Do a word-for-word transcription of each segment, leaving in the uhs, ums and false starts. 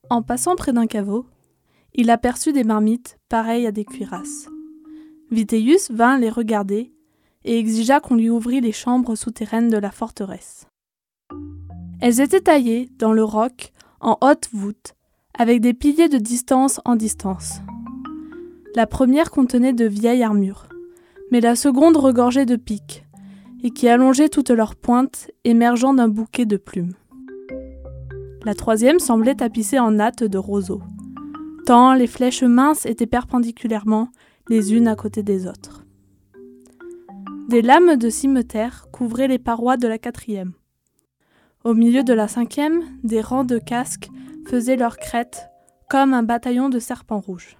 En passant près d'un caveau, il aperçut des marmites pareilles à des cuirasses. Vitellius vint les regarder et exigea qu'on lui ouvrît les chambres souterraines de la forteresse. Elles étaient taillées dans le roc en haute voûte, avec des piliers de distance en distance. La première contenait de vieilles armures, mais la seconde regorgeait de pics, et qui allongeaient toutes leurs pointes, émergeant d'un bouquet de plumes. La troisième semblait tapissée en nattes de roseaux, tant les flèches minces étaient perpendiculairement les unes à côté des autres. Des lames de cimeterre couvraient les parois de la quatrième. Au milieu de la cinquième, des rangs de casques faisaient leur crête comme un bataillon de serpents rouges.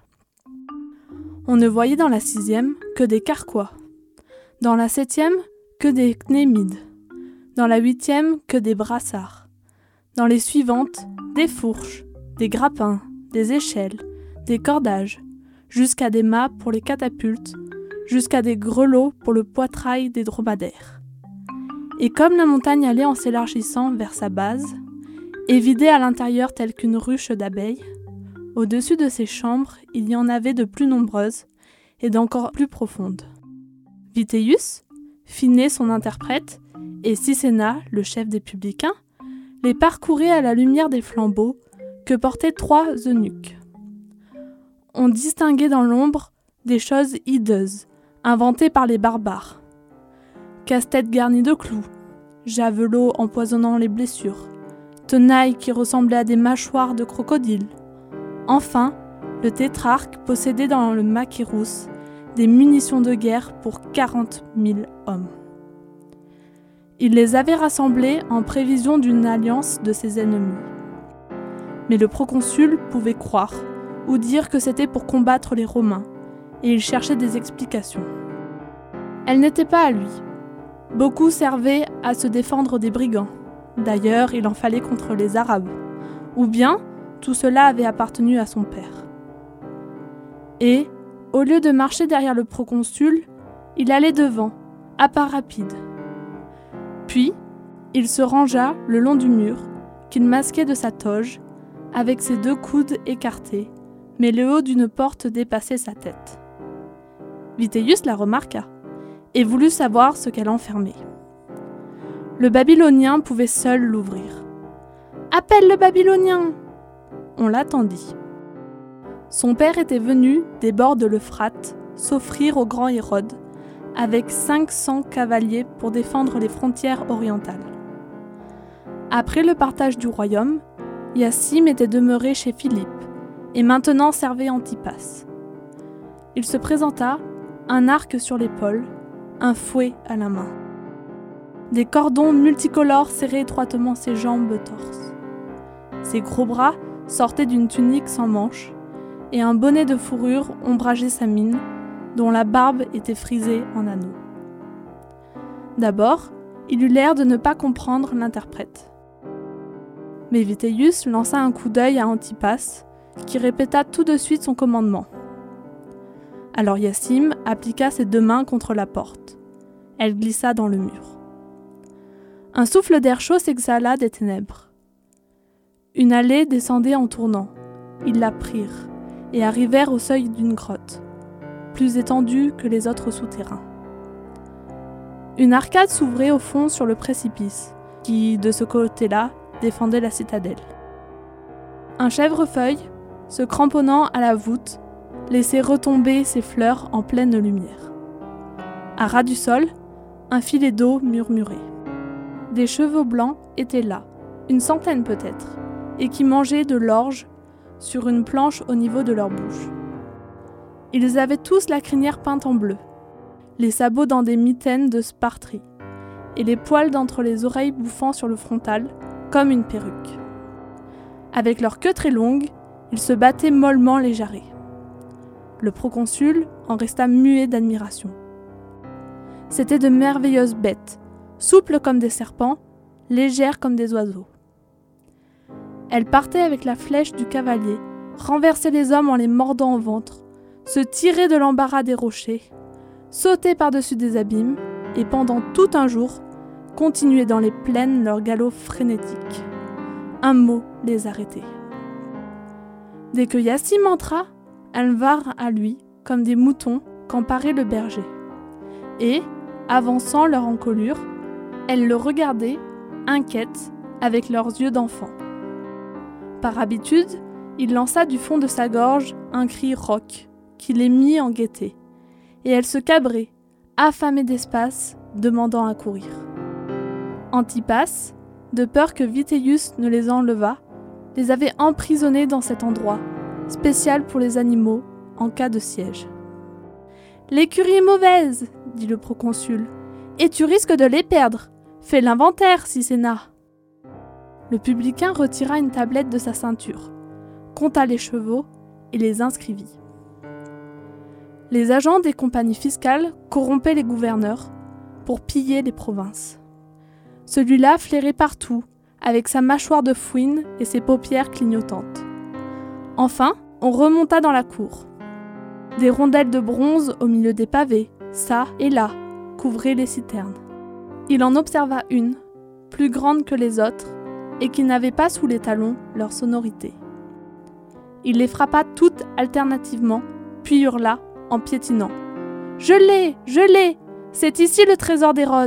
On ne voyait dans la sixième que des carquois, dans la septième que des cnémides, dans la huitième que des brassards, dans les suivantes des fourches, des grappins, des échelles, des cordages, jusqu'à des mâts pour les catapultes, jusqu'à des grelots pour le poitrail des dromadaires. Et comme la montagne allait en s'élargissant vers sa base, et vidée à l'intérieur telle qu'une ruche d'abeilles, au-dessus de ces chambres, il y en avait de plus nombreuses et d'encore plus profondes. Vitellius, Finet son interprète, et Sisenna, le chef des publicains, les parcouraient à la lumière des flambeaux que portaient trois eunuques. On distinguait dans l'ombre des choses hideuses, inventées par les barbares. Casse-tête garni de clous, javelots empoisonnant les blessures, tenailles qui ressemblaient à des mâchoires de crocodile. Enfin, le tétrarque possédait dans le Maquirus des munitions de guerre pour quarante mille hommes. Il les avait rassemblés en prévision d'une alliance de ses ennemis. Mais le proconsul pouvait croire ou dire que c'était pour combattre les Romains, et il cherchait des explications. Elles n'étaient pas à lui. Beaucoup servaient à se défendre des brigands. D'ailleurs, il en fallait contre les Arabes. Ou bien, tout cela avait appartenu à son père. Et, au lieu de marcher derrière le proconsul, il allait devant, à pas rapide. Puis, il se rangea le long du mur, qu'il masquait de sa toge, avec ses deux coudes écartés, mais le haut d'une porte dépassait sa tête. Vitellius la remarqua, et voulut savoir ce qu'elle enfermait. Le Babylonien pouvait seul l'ouvrir. « Appelle le Babylonien !» On l'attendit. Son père était venu des bords de l'Euphrate s'offrir au grand Hérode, avec cinq cents cavaliers pour défendre les frontières orientales. Après le partage du royaume, Hyacinthe était demeuré chez Philippe, et maintenant servait Antipas. Il se présenta, un arc sur l'épaule, un fouet à la main. Des cordons multicolores serraient étroitement ses jambes torses. Ses gros bras sortaient d'une tunique sans manches, et un bonnet de fourrure ombrageait sa mine, dont la barbe était frisée en anneaux. D'abord, il eut l'air de ne pas comprendre l'interprète. Mais Vitellius lança un coup d'œil à Antipas, qui répéta tout de suite son commandement. Alors Hyacinthe appliqua ses deux mains contre la porte. Elle glissa dans le mur. Un souffle d'air chaud s'exhala des ténèbres. Une allée descendait en tournant. Ils la prirent et arrivèrent au seuil d'une grotte, plus étendue que les autres souterrains. Une arcade s'ouvrait au fond sur le précipice, qui, de ce côté-là, défendait la citadelle. Un chèvrefeuille, se cramponnant à la voûte, laissait retomber ses fleurs en pleine lumière. À ras du sol, un filet d'eau murmurait. Des chevaux blancs étaient là, une centaine peut-être, et qui mangeaient de l'orge sur une planche au niveau de leur bouche. Ils avaient tous la crinière peinte en bleu, les sabots dans des mitaines de sparterie, et les poils d'entre les oreilles bouffant sur le frontal, comme une perruque. Avec leur queue très longue, ils se battaient mollement les jarrets. Le proconsul en resta muet d'admiration. C'étaient de merveilleuses bêtes, souples comme des serpents, légères comme des oiseaux. Elles partaient avec la flèche du cavalier, renversaient les hommes en les mordant au ventre, se tiraient de l'embarras des rochers, sautaient par-dessus des abîmes et pendant tout un jour, continuaient dans les plaines leur galop frénétique. Un mot les arrêtait. Dès que Yassim entra, elles vinrent à lui comme des moutons qu'emparait le berger. Et, avançant leur encolure, elles le regardaient, inquiètes, avec leurs yeux d'enfant. Par habitude, il lança du fond de sa gorge un cri rauque qui les mit en gaieté, et elles se cabraient, affamées d'espace, demandant à courir. Antipas, de peur que Vitellius ne les enlevât, les avait emprisonnés dans cet endroit, spécial pour les animaux en cas de siège. « L'écurie est mauvaise, dit le proconsul, et tu risques de les perdre. Fais l'inventaire, Siséna. » Le publicain retira une tablette de sa ceinture, compta les chevaux et les inscrivit. Les agents des compagnies fiscales corrompaient les gouverneurs pour piller les provinces. Celui-là flairait partout, avec sa mâchoire de fouine et ses paupières clignotantes. Enfin, on remonta dans la cour. Des rondelles de bronze au milieu des pavés, çà et là, couvraient les citernes. Il en observa une, plus grande que les autres, et qui n'avait pas sous les talons leur sonorité. Il les frappa toutes alternativement, puis hurla, en piétinant. « Je l'ai, je l'ai, c'est ici le trésor d'Hérode !»